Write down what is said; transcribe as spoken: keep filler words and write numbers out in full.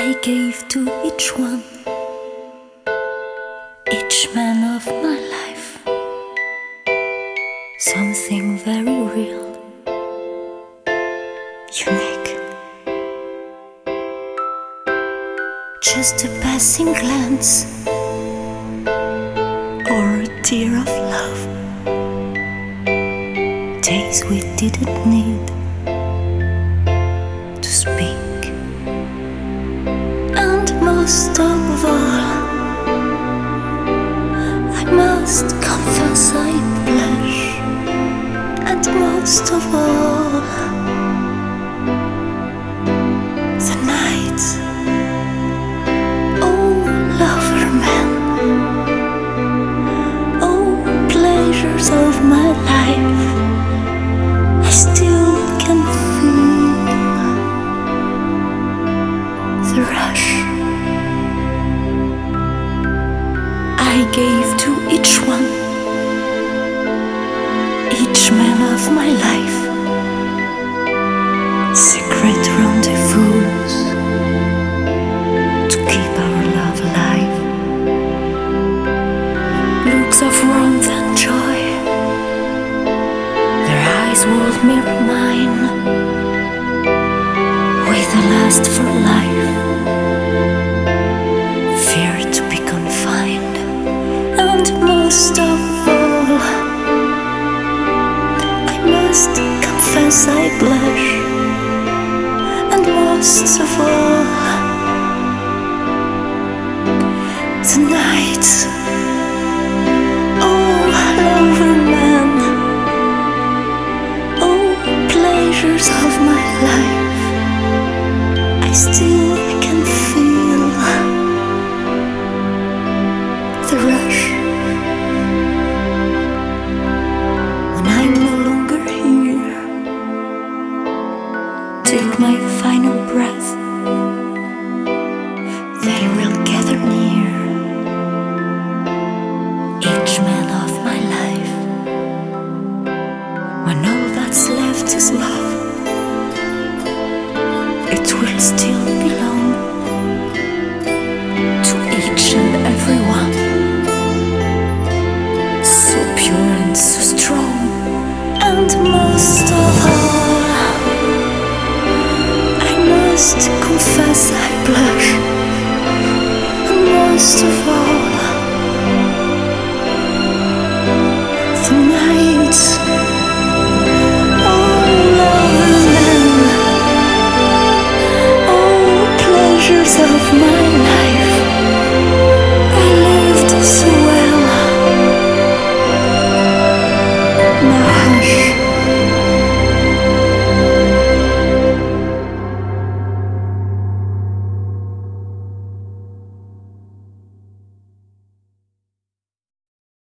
I gave to each one, each man of my life, something very real, unique. Just a passing glance or a tear of love, days we didn't need to speak. And most of all, I must confess I blush. And most of all, the night, oh lover man, oh pleasures of my life, I still can feel the rush. I gave to each one, each man of my life, secret rendezvous to keep our love alive, looks of warmth and joy, their eyes would mirror mine, with a last for life, fear to be confined. And most of all, I must confess I blush. And most of all, tonight, oh lover man, oh pleasures of my life, I still can feel the rush. When I'm no longer here, take my final breath, they will gather near, each man of my life, when all that's left is love, it will still belong to each and every one, so pure and so strong. And most of all, I must confess I blush. And most of all, the night, oh lover man, oh pleasures of my life,